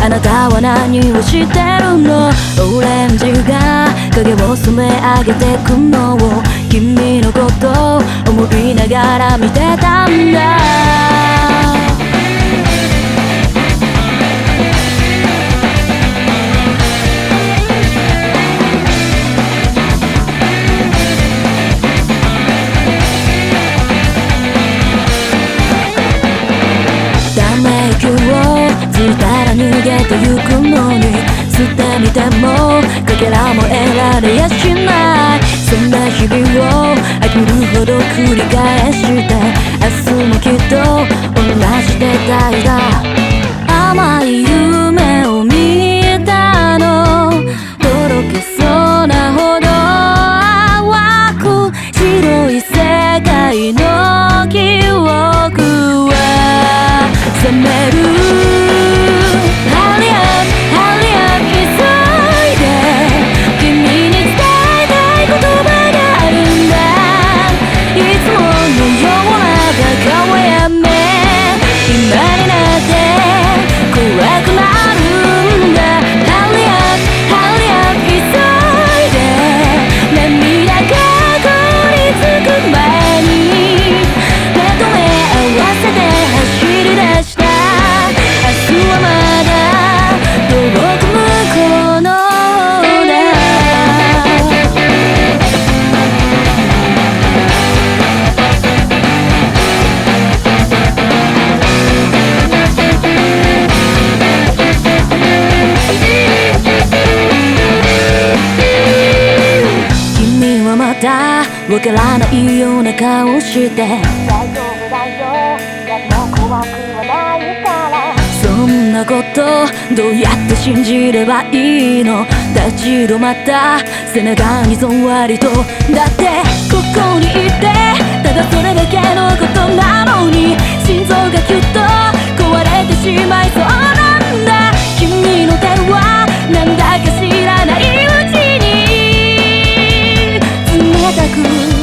あなたは何をしてるの？オレンジが影を染め上げてくのを君のことを思いながら見てたんだ。息をついたら逃げてゆくのに吸ってみてもかけらも得られやしない。そんな日々を飽きるほど繰り返して明日もきっと同じでたいだ。甘い夢を見たのとろけそうなほど淡く白い世界の記憶は冷める。Hurry up, hurry up 急いで君に伝えたい言葉があるんだ。いつものようなバカはやめ今になって怖くなるんだ。Hurry up, hurry up 急いで涙が凍りつく前に目と目合わせて走り出した。明日はまだ遠く向こうのだ。君はまだわからないような顔して大丈夫だよ何も怖くはないから。そんなことどうやって信じればいいの？立ち止まった背中にぞんわりとだってここにいてただそれだけのことなのに心臓がきっと壊れてしまいそうなんだ。君の手はなんだか知らないうちに冷たく